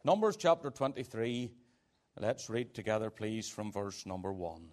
Numbers chapter 23. Let's read together, please, from verse number 1.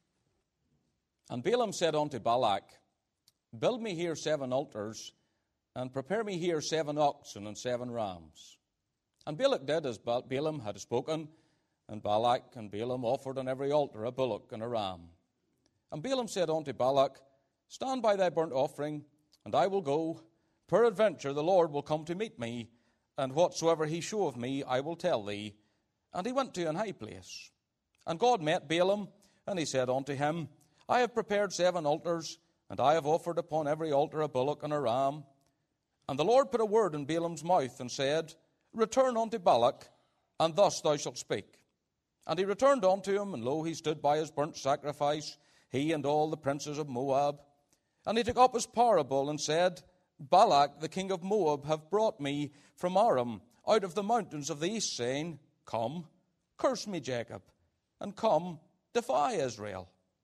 And Balaam said unto Balak, Build me here 7 altars, and prepare me here 7 oxen and 7 rams. And Balak did as Balaam had spoken, and Balak and Balaam offered on every altar a bullock and a ram. And Balaam said unto Balak, Stand by thy burnt offering, and I will go. Peradventure the Lord will come to meet me, and whatsoever he showeth me I will tell thee. And he went to an high place. And God met Balaam, and he said unto him, I have prepared 7 altars, and I have offered upon every altar a bullock and a ram. And the Lord put a word in Balaam's mouth, and said, Return unto Balak, and thus thou shalt speak. And he returned unto him, and lo, he stood by his burnt sacrifice, he and all the princes of Moab. And he took up his parable, and said, Balak, the king of Moab, hath brought me from Aram, out of the mountains of the east, saying, Come, curse me, Jacob, and come, defy Israel.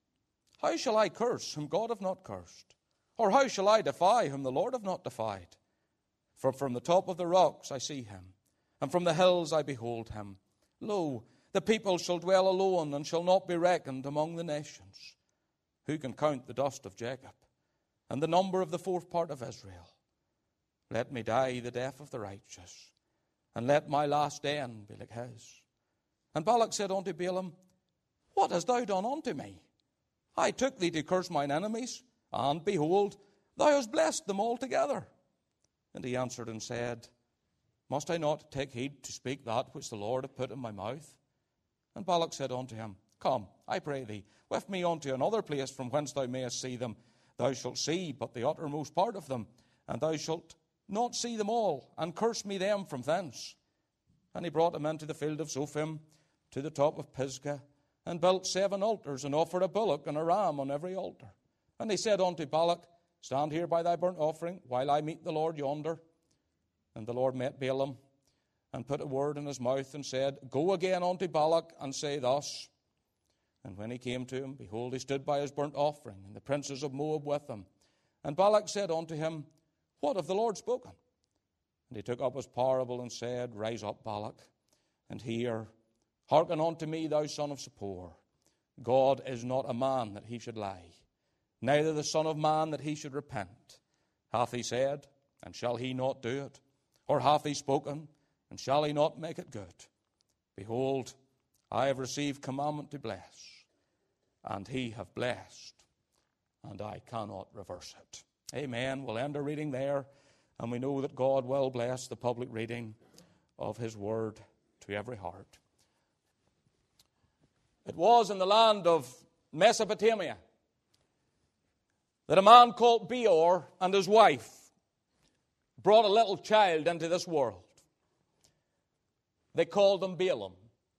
How shall I curse whom God hath not cursed? Or how shall I defy whom the Lord hath not defied? For from the top of the rocks I see him, and from the hills I behold him. Lo, the people shall dwell alone, and shall not be reckoned among the nations. Who can count the dust of Jacob, and the number of the 4th part of Israel? Let me die the death of the righteous, and let my last end be like his. And Balak said unto Balaam, What hast thou done unto me? I took thee to curse mine enemies, and behold, thou hast blessed them altogether. And he answered and said, Must I not take heed to speak that which the Lord hath put in my mouth? And Balak said unto him, Come, I pray thee, with me unto another place from whence thou mayest see them. Thou shalt see but the uttermost part of them, and thou shalt not see them all, and curse me them from thence. And he brought him into the field of Zophim, to the top of Pisgah, and built 7 altars, and offered a bullock and a ram on every altar. And he said unto Balak, Stand here by thy burnt offering, while I meet the Lord yonder. And the Lord met Balaam, and put a word in his mouth, and said, Go again unto Balak, and say thus. And when he came to him, behold, he stood by his burnt offering, and the princes of Moab with him. And Balak said unto him, What hath the Lord spoken? And he took up his parable, and said, Rise up, Balak, and hear. Hearken unto me, thou son of Zippor. God is not a man that he should lie, neither the son of man that he should repent. Hath he said, and shall he not do it? Or hath he spoken, and shall he not make it good? Behold, I have received commandment to bless, and he hath blessed, and I cannot reverse it. Amen. We'll end our reading there, and we know that God will bless the public reading of his word to every heart. It was in the land of Mesopotamia that a man called Beor and his wife brought a little child into this world. They called him Balaam.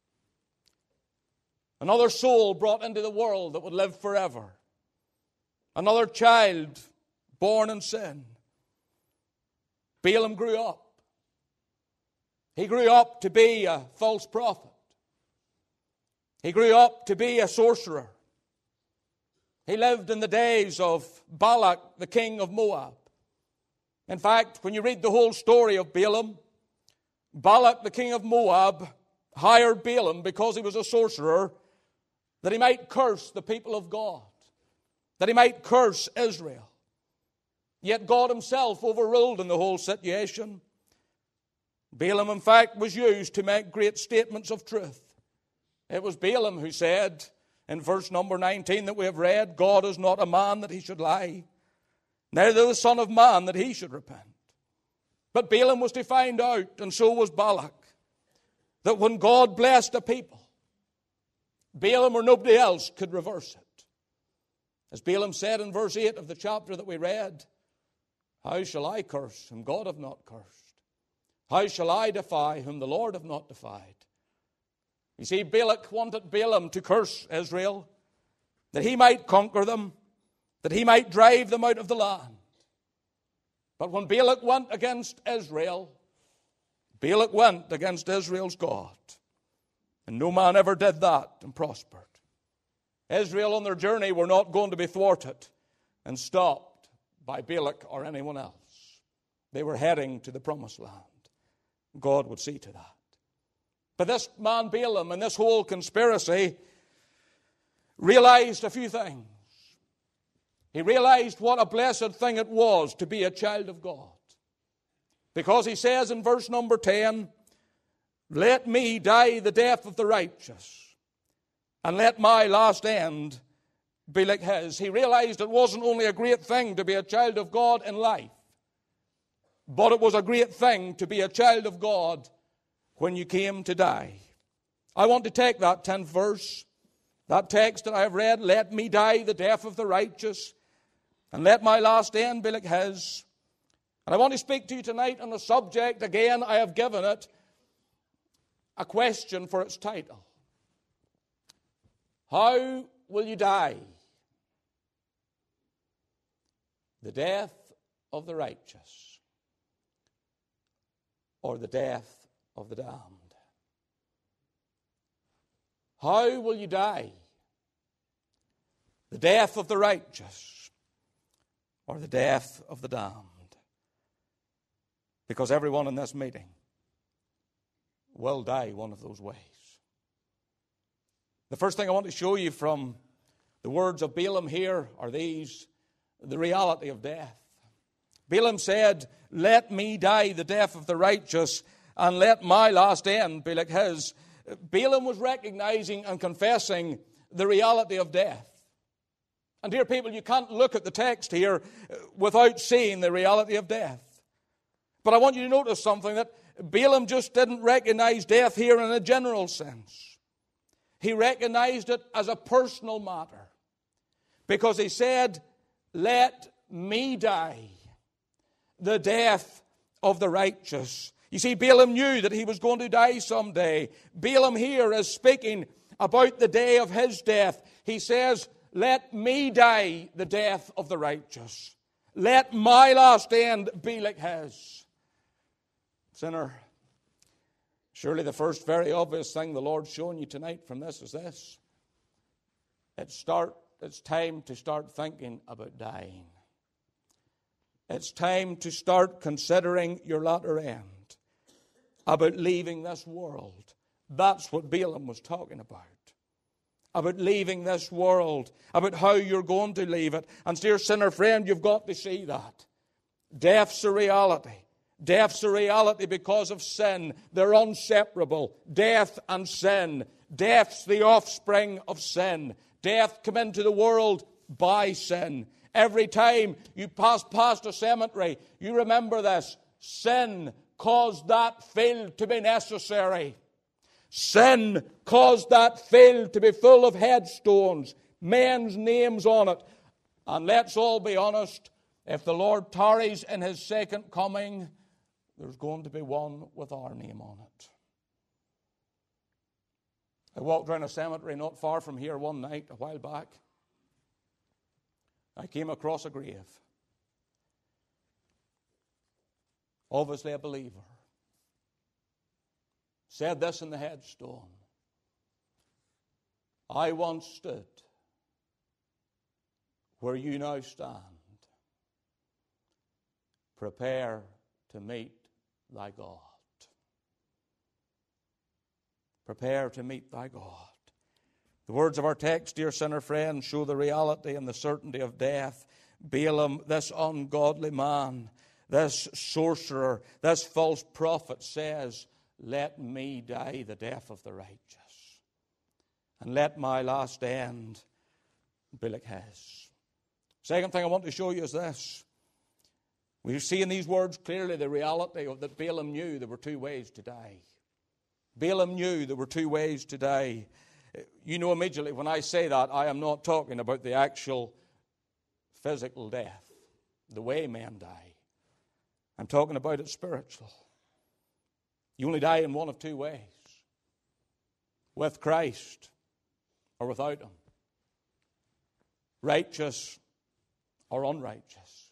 Another soul brought into the world that would live forever. Another child born in sin. Balaam grew up. He grew up to be a false prophet. He grew up to be a sorcerer. He lived in the days of Balak, the king of Moab. In fact, when you read the whole story of Balaam, Balak, the king of Moab, hired Balaam because he was a sorcerer, that he might curse the people of God, that he might curse Israel. Yet God himself overruled in the whole situation. Balaam, in fact, was used to make great statements of truth. It was Balaam who said in verse number 19 that we have read, God is not a man that he should lie, neither the son of man that he should repent. But Balaam was to find out, and so was Balak, that when God blessed a people, Balaam or nobody else could reverse it. As Balaam said in verse 8 of the chapter that we read, How shall I curse whom God hath not cursed? How shall I defy whom the Lord hath not defied? You see, Balak wanted Balaam to curse Israel, that he might conquer them, that he might drive them out of the land. But when Balak went against Israel, Balak went against Israel's God. And no man ever did that and prospered. Israel on their journey were not going to be thwarted and stopped by Balak or anyone else. They were heading to the promised land. God would see to that. But this man Balaam and this whole conspiracy realized a few things. He realized what a blessed thing it was to be a child of God. Because he says in verse number 10, let me die the death of the righteous, and let my last end be like his. He realized it wasn't only a great thing to be a child of God in life, but it was a great thing to be a child of God when you came to die. I want to take that 10th verse, that text that I have read, let me die the death of the righteous, and let my last end be like his. And I want to speak to you tonight on a subject, again, I have given it a question for its title. How will you die? The death of the righteous, or the death of the damned? How will you die? The death of the righteous, or the death of the damned? Because everyone in this meeting will die one of those ways. The first thing I want to show you from the words of Balaam here are these: the reality of death. Balaam said, let me die the death of the righteous, and let my last end be like his. Balaam was recognizing and confessing the reality of death. And dear people, you can't look at the text here without seeing the reality of death. But I want you to notice something, that Balaam just didn't recognize death here in a general sense. He recognized it as a personal matter. Because he said, let me die the death of the righteous. You see, Balaam knew that he was going to die someday. Balaam here is speaking about the day of his death. He says, let me die the death of the righteous. Let my last end be like his. Sinner, surely the first very obvious thing the Lord's showing you tonight from this is this. It's time to start thinking about dying. It's time to start considering your latter end, about leaving this world. That's what Balaam was talking about leaving this world, about how you're going to leave it. And dear sinner friend, you've got to see that. Death's a reality. Death's a reality because of sin. They're inseparable. Death and sin. Death's the offspring of sin. Death came into the world by sin. Every time you pass past a cemetery, you remember this. Sin caused that field to be necessary. Sin caused that field to be full of headstones, men's names on it. And let's all be honest, if the Lord tarries in his second coming, there's going to be one with our name on it. I walked around a cemetery not far from here one night a while back. I came across a grave. Obviously a believer. Said this in the headstone: I once stood where you now stand. Prepare to meet thy God. Prepare to meet thy God. The words of our text, dear sinner friend, show the reality and the certainty of death. Balaam, this ungodly man, this sorcerer, this false prophet says, let me die the death of the righteous, and let my last end be like his. Second thing I want to show you is this. We see in these words clearly the reality of that Balaam knew there were two ways to die. Balaam knew there were two ways to die. You know immediately when I say that, I am not talking about the actual physical death, the way men die. I'm talking about it spiritual. You only die in one of two ways: with Christ or without him, righteous or unrighteous,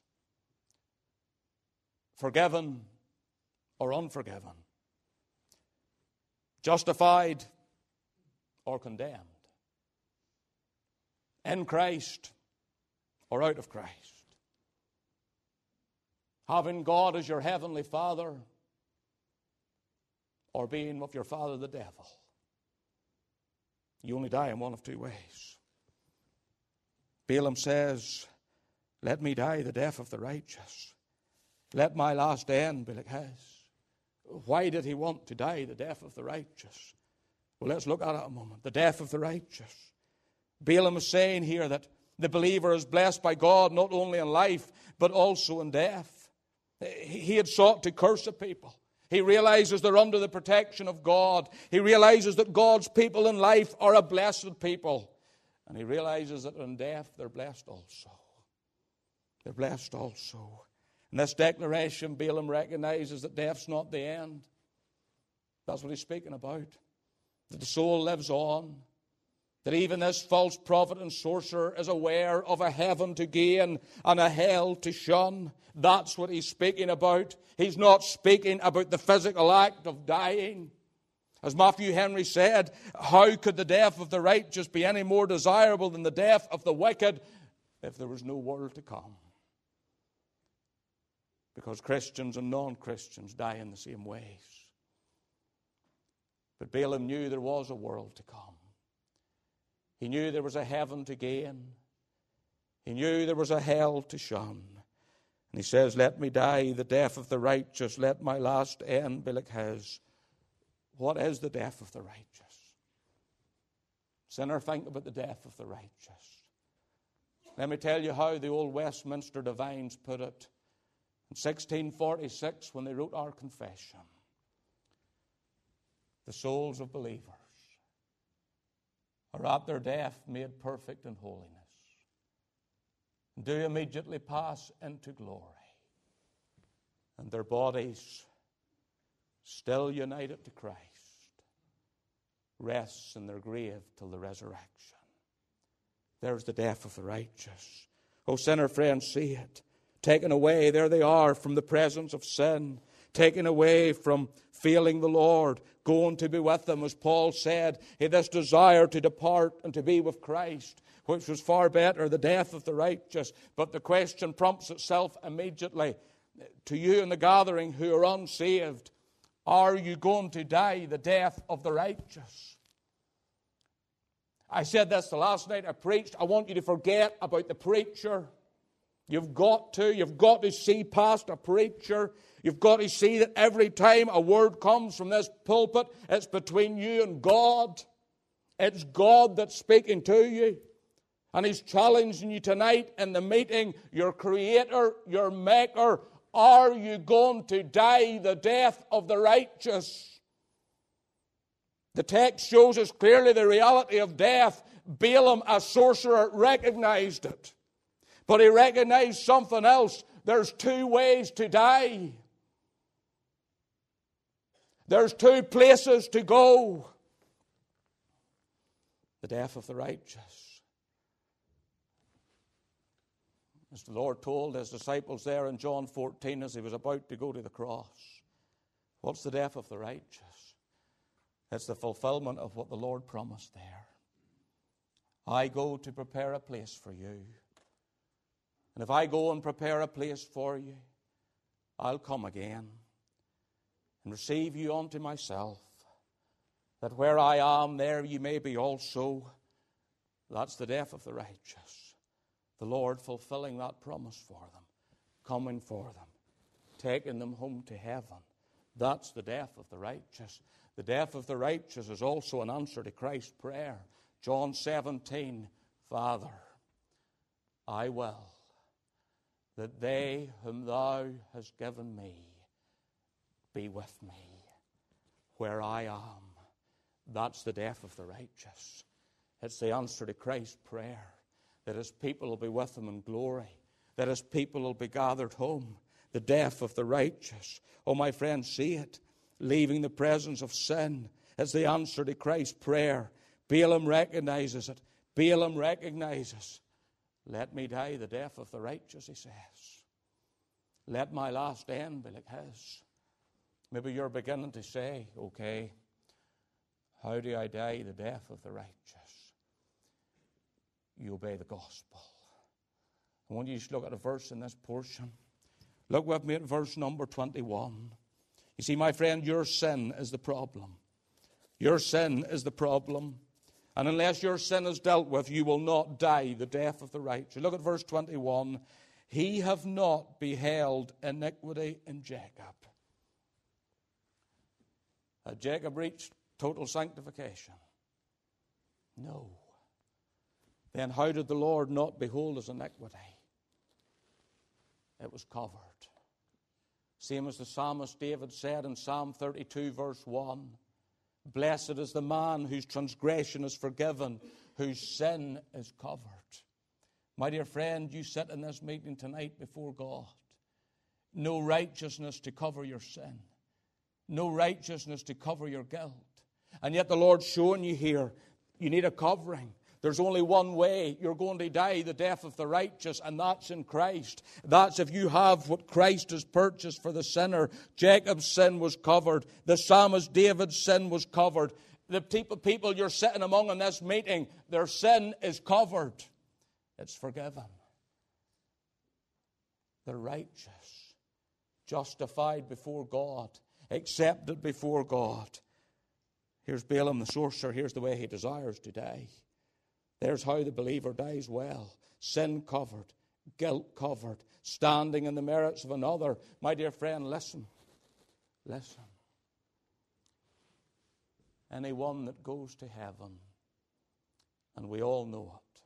forgiven or unforgiven, justified or condemned, in Christ or out of Christ, having God as your heavenly Father or being with your father the devil. You only die in one of two ways. Balaam says, let me die the death of the righteous. Let my last end be like his. Why did he want to die the death of the righteous? Well, let's look at it a moment. The death of the righteous. Balaam is saying here that the believer is blessed by God not only in life, but also in death. He had sought to curse a people. He realizes they're under the protection of God. He realizes that God's people in life are a blessed people. And he realizes that in death they're blessed also. They're blessed also. In this declaration, Balaam recognizes that death's not the end. That's what he's speaking about. That the soul lives on. That even this false prophet and sorcerer is aware of a heaven to gain and a hell to shun. That's what he's speaking about. He's not speaking about the physical act of dying. As Matthew Henry said, how could the death of the righteous be any more desirable than the death of the wicked if there was no world to come? Because Christians and non-Christians die in the same ways. But Balaam knew there was a world to come. He knew there was a heaven to gain. He knew there was a hell to shun. And he says, let me die the death of the righteous. Let my last end be like his. What is the death of the righteous? Sinner, think about the death of the righteous. Let me tell you how the old Westminster divines put it. In 1646, when they wrote our confession, the souls of believers are at their death made perfect in holiness, and do immediately pass into glory, and their bodies, still united to Christ, rests in their grave till the resurrection. There's the death of the righteous. Oh, sinner friend, see it. Taken away, there they are, from the presence of sin. Taken away from feeling the Lord, going to be with Him. As Paul said, he had this desire to depart and to be with Christ, which was far better, the death of the righteous. But the question prompts itself immediately to you in the gathering who are unsaved. Are you going to die the death of the righteous? I said this the last night I preached. I want you to forget about the preacher. You've got to see past a preacher. You've got to see that every time a word comes from this pulpit, it's between you and God. It's God that's speaking to you. And He's challenging you tonight in the meeting, your Creator, your Maker. Are you going to die the death of the righteous? The text shows us clearly the reality of death. Balaam, a sorcerer, recognized it. But he recognized something else. There's two ways to die. There's two places to go. The death of the righteous. As the Lord told His disciples there in John 14 as He was about to go to the cross. What's the death of the righteous? It's the fulfillment of what the Lord promised there. I go to prepare a place for you. And if I go and prepare a place for you, I'll come again and receive you unto myself, that where I am, there you may be also. That's the death of the righteous. The Lord fulfilling that promise for them, coming for them, taking them home to heaven. That's the death of the righteous. The death of the righteous is also an answer to Christ's prayer. John 17, Father, I will that they whom thou hast given me be with me where I am. That's the death of the righteous. It's the answer to Christ's prayer, that His people will be with Him in glory, that His people will be gathered home. The death of the righteous. Oh, my friends, see it. Leaving the presence of sin is the answer to Christ's prayer. Balaam recognizes it. Balaam recognizes, let me die the death of the righteous, he says. Let my last end be like his. Maybe you're beginning to say, okay, how do I die the death of the righteous? You obey the gospel. I want you to look at a verse in this portion. Look with me at verse number 21. You see, my friend, your sin is the problem. Your sin is the problem. And unless your sin is dealt with, you will not die the death of the righteous. Look at verse 21. He have not beheld iniquity in Jacob. Had Jacob reached total sanctification? No. Then how did the Lord not behold his iniquity? It was covered. Same as the psalmist David said in Psalm 32 verse 1. Blessed is the man whose transgression is forgiven, whose sin is covered. My dear friend, you sit in this meeting tonight before God. No righteousness to cover your sin. No righteousness to cover your guilt. And yet the Lord's showing you here, you need a covering. There's only one way you're going to die the death of the righteous, and that's in Christ. That's if you have what Christ has purchased for the sinner. Jacob's sin was covered. The psalmist David's sin was covered. The people you're sitting among in this meeting, their sin is covered. It's forgiven. They're righteous, justified before God, accepted before God. Here's Balaam the sorcerer. Here's the way he desires to die. There's how the believer dies well. Sin covered, guilt covered, standing in the merits of another. My dear friend, listen. Listen. Anyone that goes to heaven, and we all know it,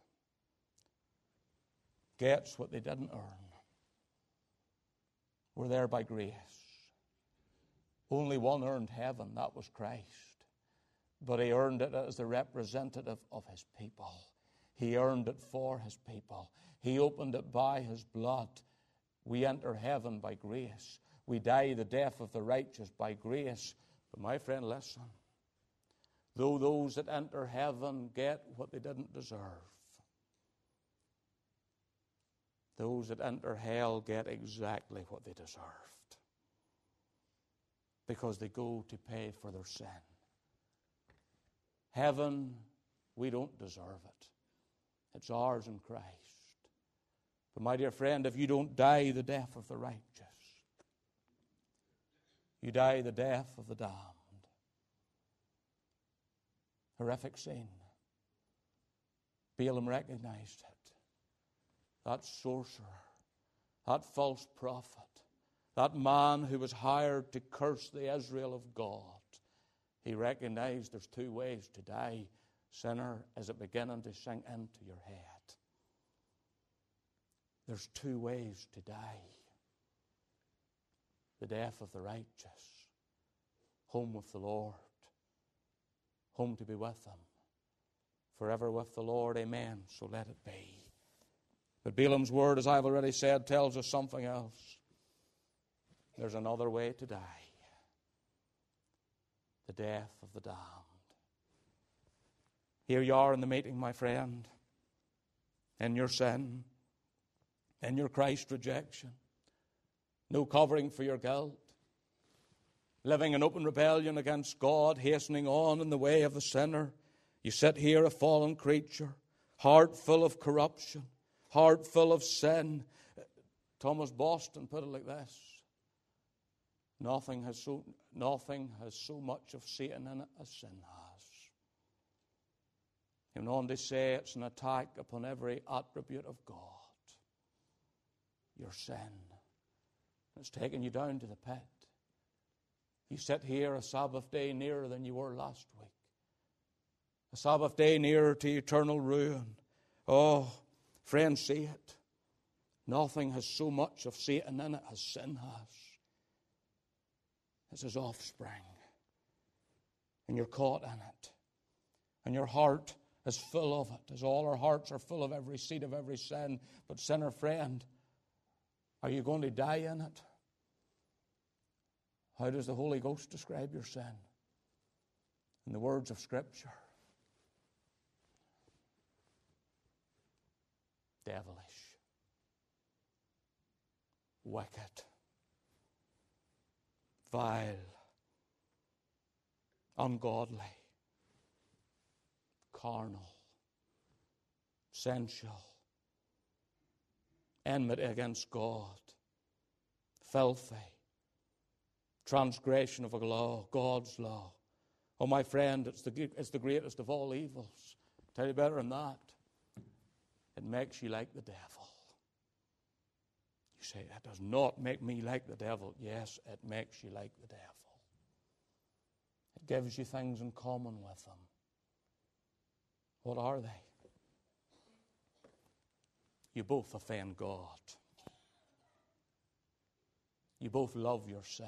gets what they didn't earn. We're there by grace. Only one earned heaven, that was Christ. But he earned it as the representative of his people. He earned it for his people. He opened it by his blood. We enter heaven by grace. We die the death of the righteous by grace. But my friend, listen. Though those that enter heaven get what they didn't deserve, those that enter hell get exactly what they deserved. Because they go to pay for their sin. Heaven, we don't deserve it. It's ours in Christ. But my dear friend, if you don't die the death of the righteous, you die the death of the damned. Horrific sin. Balaam recognized it. That sorcerer, that false prophet, that man who was hired to curse the Israel of God, he recognized there's two ways to die. Sinner, is it beginning to sink into your head? There's two ways to die. The death of the righteous. Home with the Lord. Home to be with Him. Forever with the Lord, amen. So let it be. But Balaam's word, as I've already said, tells us something else. There's another way to die. The death of the damned. Here you are in the meeting, my friend, in your sin, in your Christ rejection, no covering for your guilt, living in open rebellion against God, hastening on in the way of the sinner. You sit here a fallen creature, heart full of corruption, heart full of sin. Thomas Boston put it like this: Nothing has so much of Satan in it as sin has. He went on to say it's an attack upon every attribute of God. Your sin. It's taken you down to the pit. You sit here a Sabbath day nearer than you were last week. A Sabbath day nearer to eternal ruin. Oh, friends, see it. Nothing has so much of Satan in it as sin has. It's his offspring. And you're caught in it. And your heart is full of it, as all our hearts are full of every seed of every sin. But sinner friend, are you going to die in it? How does the Holy Ghost describe your sin? In the words of Scripture. Devilish. Wicked. Vile. Ungodly. Carnal, sensual, enmity against God, filthy, transgression of a law, God's law. Oh, my friend, it's the greatest of all evils. I'll tell you better than that. It makes you like the devil. You say, that does not make me like the devil. Yes, it makes you like the devil. It gives you things in common with them. What are they? You both offend God. You both love your sin.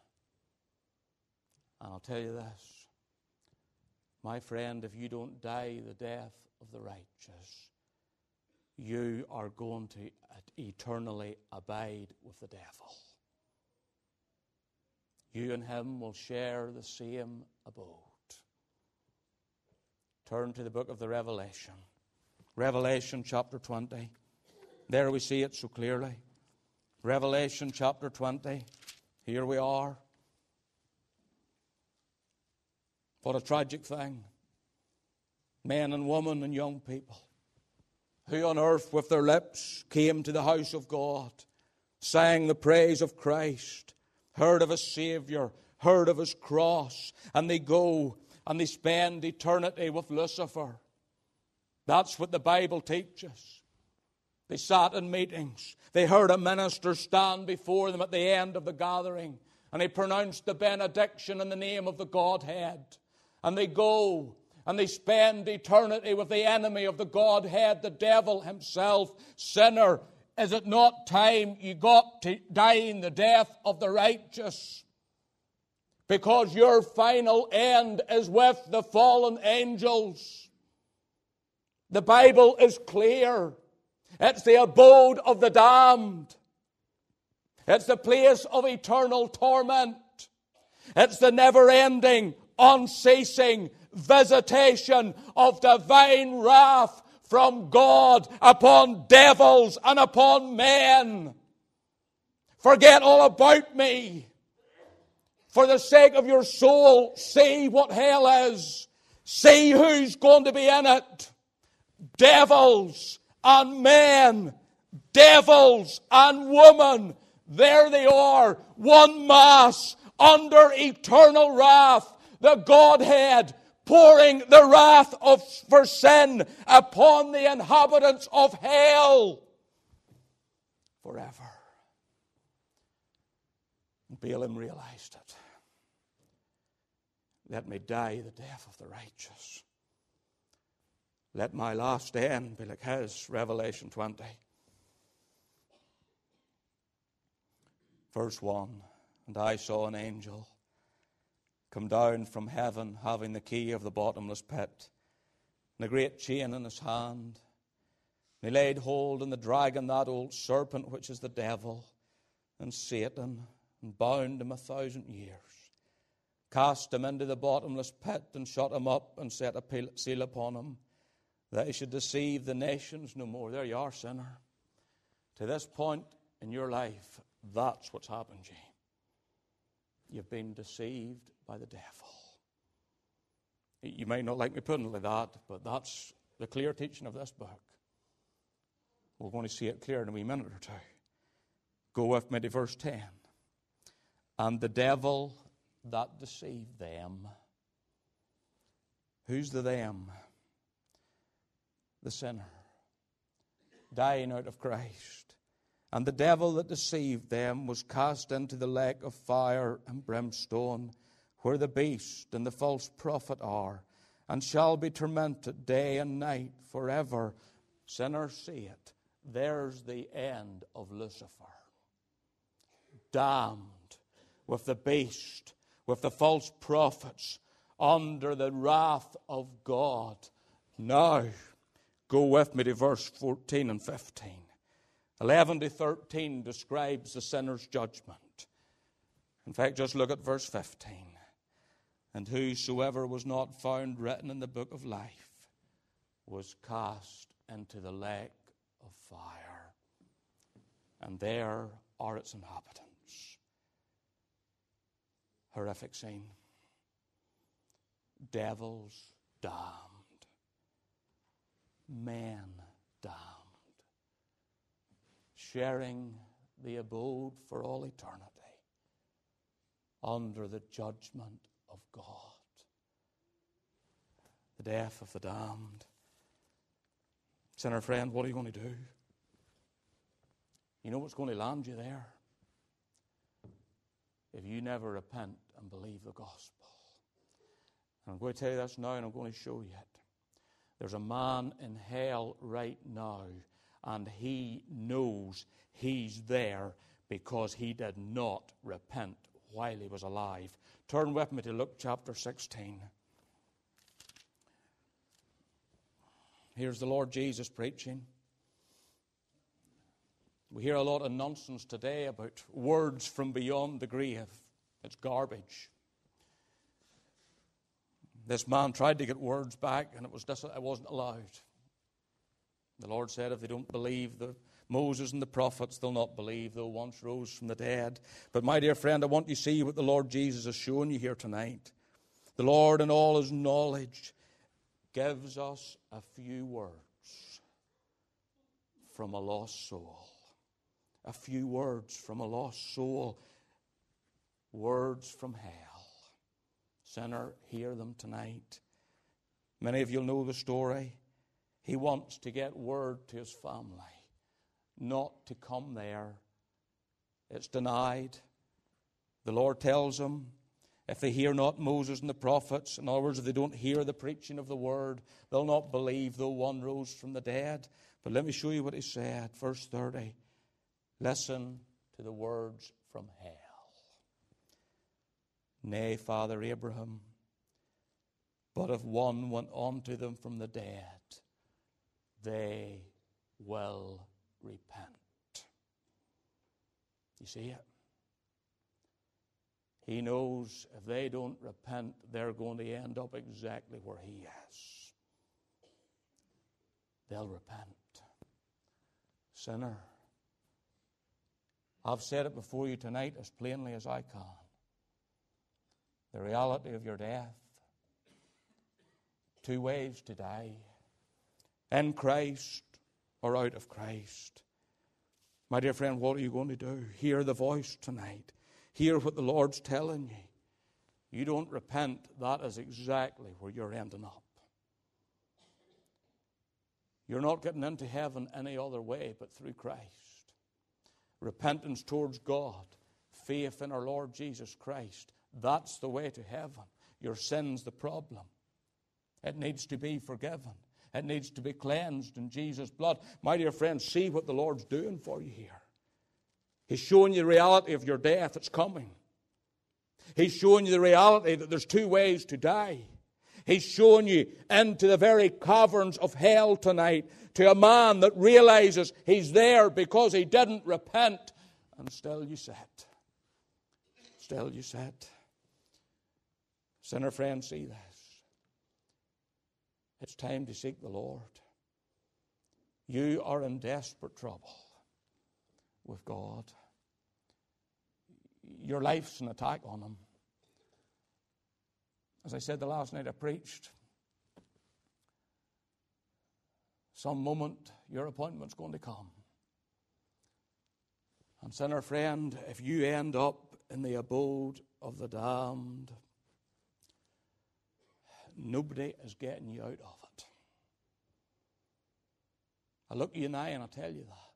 And I'll tell you this, my friend, if you don't die the death of the righteous, you are going to eternally abide with the devil. You and him will share the same abode. Turn to the book of the Revelation. Revelation chapter 20. There we see it so clearly. Revelation chapter 20. Here we are. What a tragic thing. Men and women and young people who on earth with their lips came to the house of God, sang the praise of Christ, heard of His Savior, heard of His cross, and they go and they spend eternity with Lucifer. That's what the Bible teaches. They sat in meetings. They heard a minister stand before them at the end of the gathering, and he pronounced the benediction in the name of the Godhead. And they go and they spend eternity with the enemy of the Godhead, the devil himself. Sinner, is it not time you got to die in the death of the righteous? Because your final end is with the fallen angels. The Bible is clear. It's the abode of the damned. It's the place of eternal torment. It's the never-ending, unceasing visitation of divine wrath from God upon devils and upon men. Forget all about me. For the sake of your soul, see what hell is. See who's going to be in it. Devils and men. Devils and women. There they are. One mass under eternal wrath. The Godhead pouring the wrath for sin upon the inhabitants of hell forever. Balaam realized it. Let me die the death of the righteous. Let my last end be like his. Revelation 20. Verse 1. And I saw an angel come down from heaven, having the key of the bottomless pit, and a great chain in his hand. And he laid hold on the dragon, that old serpent, which is the devil, and Satan, and bound him 1,000 years. Cast him into the bottomless pit, and shut him up, and set a seal upon him, that he should deceive the nations no more. There you are, sinner. To this point in your life, that's what's happened to you. You've been deceived by the devil. You may not like me putting it like that, but that's the clear teaching of this book. We're going to see it clear in a wee minute or two. Go with me to verse 10. And the devil that deceived them. Who's the them? The sinner. Dying out of Christ. And the devil that deceived them was cast into the lake of fire and brimstone, where the beast and the false prophet are, and shall be tormented day and night forever. Sinners, see it. There's the end of Lucifer. Damned with the beast, with the false prophets, under the wrath of God. Now, go with me to verse 14 and 15. 11 to 13 describes the sinner's judgment. In fact, just look at verse 15. And whosoever was not found written in the book of life was cast into the lake of fire. And there are its inhabitants. Horrific scene. Devils damned. Men damned. Sharing the abode for all eternity under the judgment of God. The death of the damned. Sinner friend, what are you going to do? You know what's going to land you there? If you never repent and believe the gospel. And I'm going to tell you this now, and I'm going to show you it. There's a man in hell right now, and he knows he's there because he did not repent while he was alive. Turn with me to Luke chapter 16. Here's the Lord Jesus preaching. We hear a lot of nonsense today about words from beyond the grave. It's garbage. This man tried to get words back, and it wasn't allowed. The Lord said, if they don't believe Moses and the prophets, they'll not believe, though once rose from the dead. But my dear friend, I want you to see what the Lord Jesus has shown you here tonight. The Lord, in all his knowledge, gives us a few words from a lost soul. A few words from a lost soul. Words from hell. Sinner, hear them tonight. Many of you will know the story. He wants to get word to his family not to come there. It's denied. The Lord tells him, if they hear not Moses and the prophets, in other words, if they don't hear the preaching of the word, they'll not believe though one rose from the dead. But let me show you what he said. Verse 30. Listen to the words from hell. Nay, Father Abraham, but if one went unto them from the dead, they will repent. You see it? He knows if they don't repent, they're going to end up exactly where he is. They'll repent. Sinner, I've said it before you tonight as plainly as I can. The reality of your death. Two ways to die. In Christ or out of Christ. My dear friend, what are you going to do? Hear the voice tonight. Hear what the Lord's telling you. You don't repent, that is exactly where you're ending up. You're not getting into heaven any other way but through Christ. Repentance towards God, faith in our Lord Jesus Christ, that's the way to heaven. Your sin's the problem. It needs to be forgiven. It needs to be cleansed in Jesus' blood. My dear friends, see what the Lord's doing for you here. He's showing you the reality of your death. It's coming. He's showing you the reality that there's two ways to die. He's showing you into the very caverns of hell tonight to a man that realizes he's there because he didn't repent. And still you sit. Still you sit. Sinner friend, see this. It's time to seek the Lord. You are in desperate trouble with God. Your life's an attack on him. As I said the last night I preached, some moment your appointment's going to come. And sinner friend, if you end up in the abode of the damned, nobody is getting you out of it. I look you in the eye and I tell you that.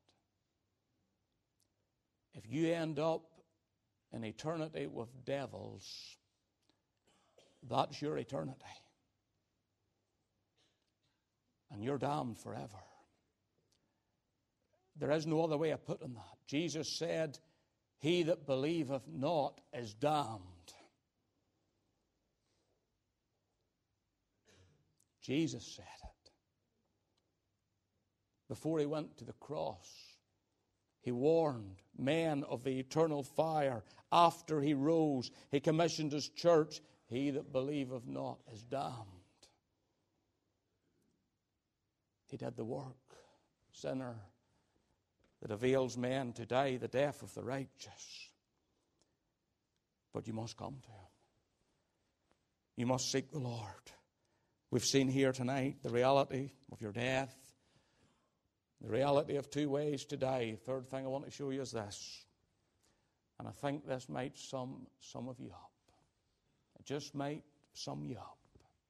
If you end up in eternity with devils, that's your eternity. And you're damned forever. There is no other way of putting that. Jesus said, he that believeth not is damned. Jesus said it. Before he went to the cross, he warned men of the eternal fire. After he rose, he commissioned his church. He that believeth not is damned. He did the work, sinner, that avails men to die the death of the righteous. But you must come to him. You must seek the Lord. We've seen here tonight the reality of your death, the reality of two ways to die. Third thing I want to show you is this. And I think this might sum some of you up. It just might sum you up.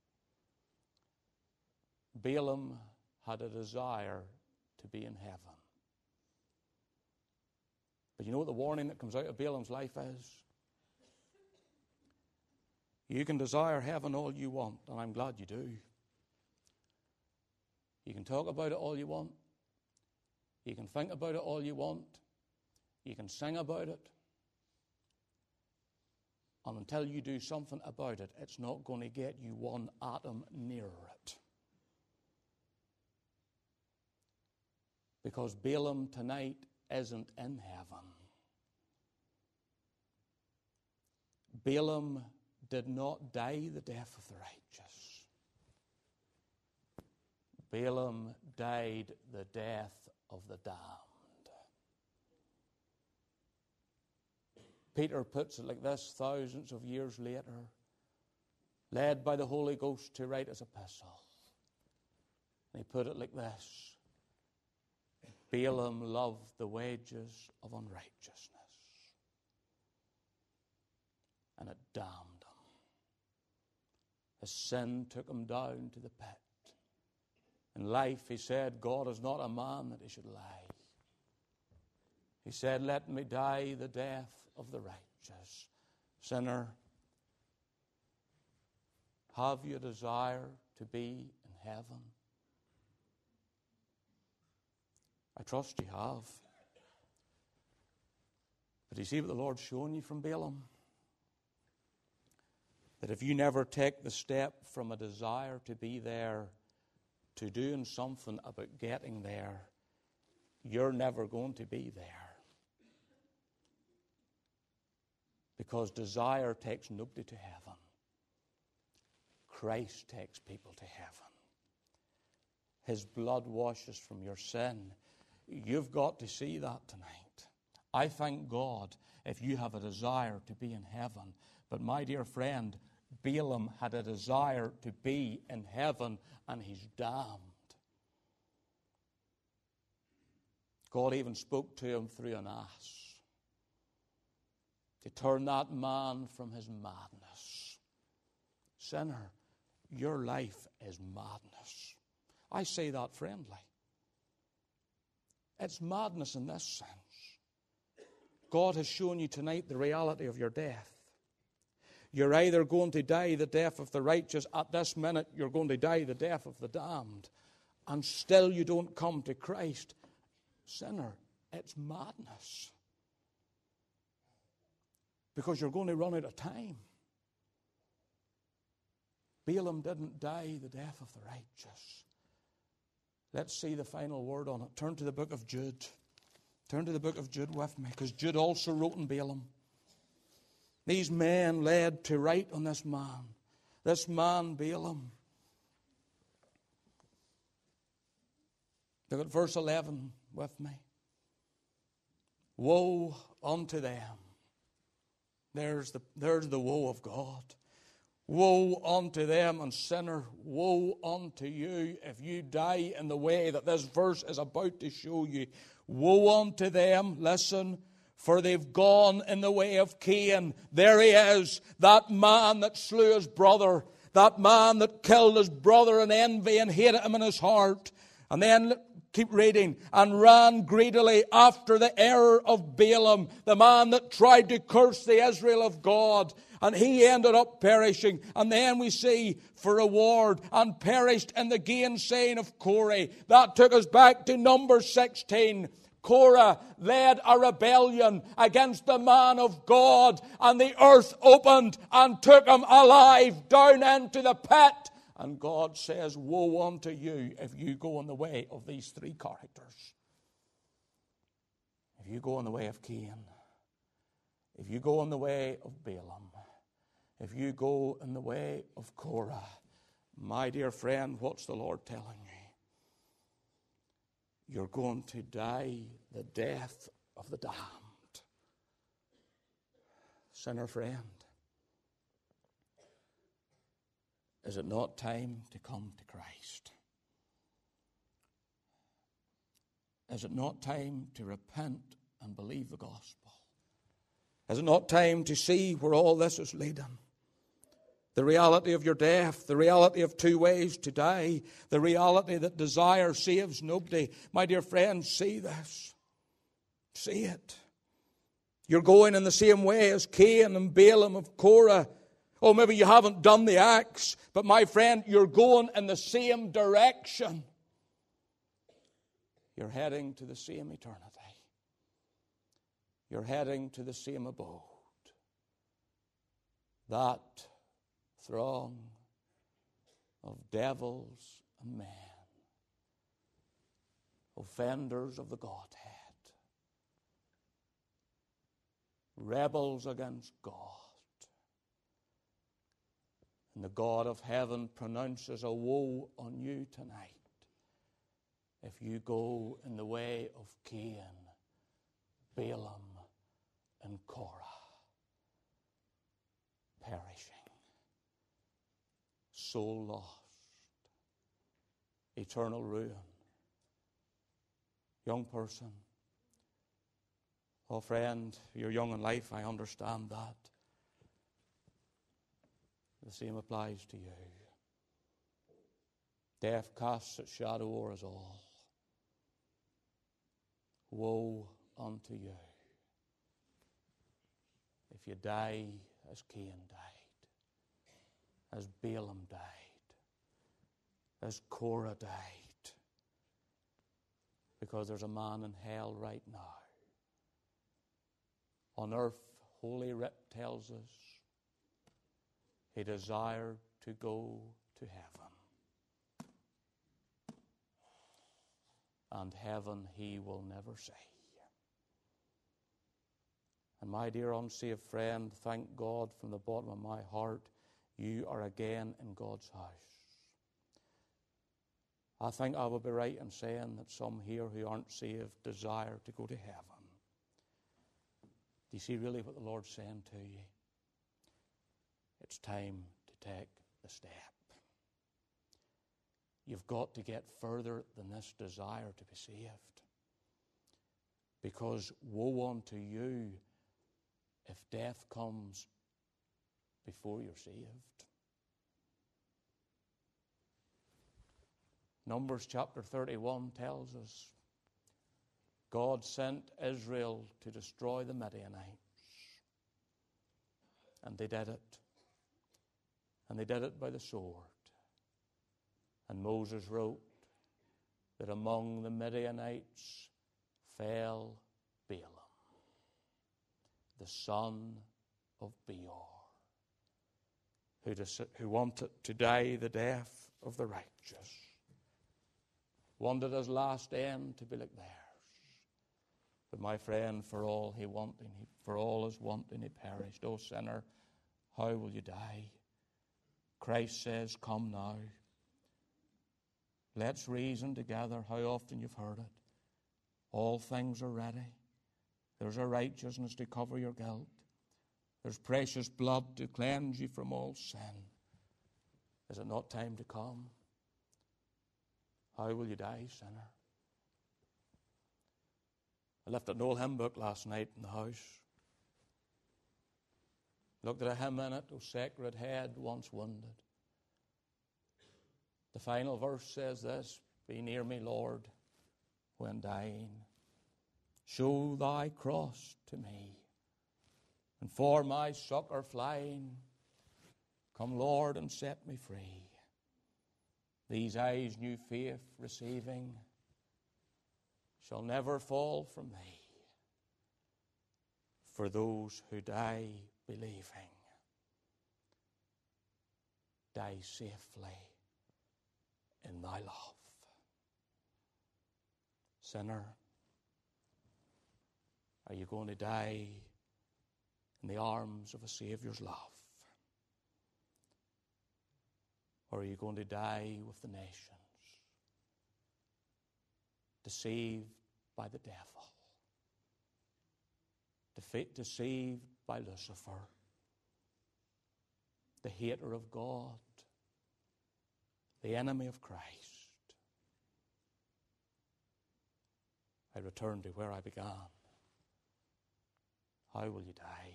Balaam had a desire to be in heaven. But you know what the warning that comes out of Balaam's life is? You can desire heaven all you want, and I'm glad you do. You can talk about it all you want. You can think about it all you want. You can sing about it. And until you do something about it, it's not going to get you one atom nearer it. Because Balaam tonight isn't in heaven. Balaam did not die the death of the righteous. Balaam died the death of the damned. Peter puts it like this thousands of years later, led by the Holy Ghost to write his epistle. And he put it like this: Balaam loved the wages of unrighteousness, and it damned him. His sin took him down to the pit. In life, he said, God is not a man that he should lie. He said, let me die the death of the righteous. Sinner, have you a desire to be in heaven? I trust you have. But you see what the Lord's showing you from Balaam? That if you never take the step from a desire to be there to doing something about getting there, you're never going to be there. Because desire takes nobody to heaven. Christ takes people to heaven. His blood washes from your sin. You've got to see that tonight. I thank God if you have a desire to be in heaven. But my dear friend, Balaam had a desire to be in heaven, and he's damned. God even spoke to him through an ass to turn that man from his madness. Sinner, your life is madness. I say that friendly. It's madness in this sense. God has shown you tonight the reality of your death. You're either going to die the death of the righteous. At this minute, you're going to die the death of the damned. And still you don't come to Christ. Sinner, it's madness. Because you're going to run out of time. Balaam didn't die the death of the righteous. Let's see the final word on it. Turn to the book of Jude. Turn to the book of Jude with me, because Jude also wrote in Balaam. These men led to write on this man Balaam. Look at verse 11 with me. Woe unto them. There's the woe of God. Woe unto them, and sinner, woe unto you if you die in the way that this verse is about to show you. Woe unto them, listen, for they've gone in the way of Cain. There he is, that man that slew his brother, that man that killed his brother in envy and hated him in his heart. And then keep reading. And ran greedily after the error of Balaam, the man that tried to curse the Israel of God. And he ended up perishing. And then we see for reward, and perished in the gainsaying of Korah. That took us back to Numbers 16. Korah led a rebellion against the man of God, and the earth opened and took him alive down into the pit. And God says, woe unto you if you go in the way of these three characters. If you go in the way of Cain, if you go in the way of Balaam, if you go in the way of Korah, my dear friend, what's the Lord telling you? You're going to die the death of the damned. Sinner friend, is it not time to come to Christ? Is it not time to repent and believe the gospel? Is it not time to see where all this is leading? The reality of your death, the reality of two ways to die, the reality that desire saves nobody. My dear friends, see this. See it. You're going in the same way as Cain and Balaam of Korah. Oh, maybe you haven't done the acts, but my friend, you're going in the same direction. You're heading to the same eternity. You're heading to the same abode. That throng of devils and men, offenders of the Godhead, rebels against God. And the God of heaven pronounces a woe on you tonight if you go in the way of Cain, Balaam, and Korah, perishing, soul lost, eternal ruin. Young person, oh friend, you're young in life, I understand that. The same applies to you. Death casts its shadow o'er us all. Woe unto you if you die as Cain died, as Balaam died, as Korah died, because there's a man in hell right now. On earth, Holy Writ tells us he desired to go to heaven. And heaven he will never see. And my dear unsaved friend, thank God from the bottom of my heart, you are again in God's house. I think I would be right in saying that some here who aren't saved desire to go to heaven. Do you see really what the Lord's saying to you? It's time to take the step. You've got to get further than this desire to be saved. Because woe unto you if death comes before you're saved. Numbers chapter 31 tells us God sent Israel to destroy the Midianites. And they did it. And they did it by the sword. And Moses wrote that among the Midianites fell Balaam, the son of Beor, who wanted to die the death of the righteous, wanted his last end to be like theirs. But my friend, for all his wanting, he perished. O sinner, how will you die? Christ says, come now. Let's reason together. How often you've heard it. All things are ready. There's a righteousness to cover your guilt. There's precious blood to cleanse you from all sin. Is it not time to come? How will you die, sinner? I left an old hymn book last night in the house. Looked at a hymn in it, O sacred head once wounded. The final verse says this, be near me, Lord, when dying. Show thy cross to me, and for my succor flying, come, Lord, and set me free. These eyes new faith receiving shall never fall from thee, for those who die believing die safely in thy love. Sinner, are you going to die in the arms of a Saviour's love? Or are you going to die with the nations, deceived by the devil, deceived by Lucifer, the hater of God, the enemy of Christ? I return to where I began. How will you die?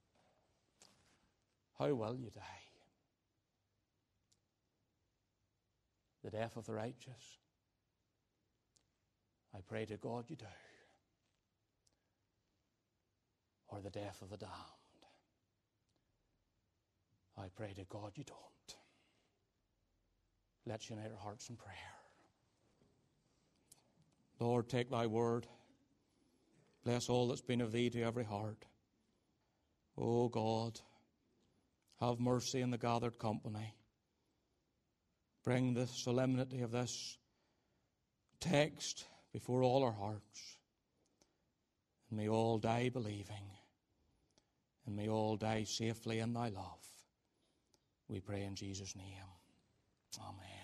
How will you die? The death of the righteous? I pray to God you do. Or the death of the damned? I pray to God you don't. Let's unite our hearts in prayer. Lord, take thy word. Bless all that's been of thee to every heart. O God, have mercy in the gathered company. Bring the solemnity of this text before all our hearts. And may all die believing. And may all die safely in thy love. We pray in Jesus' name. Amen.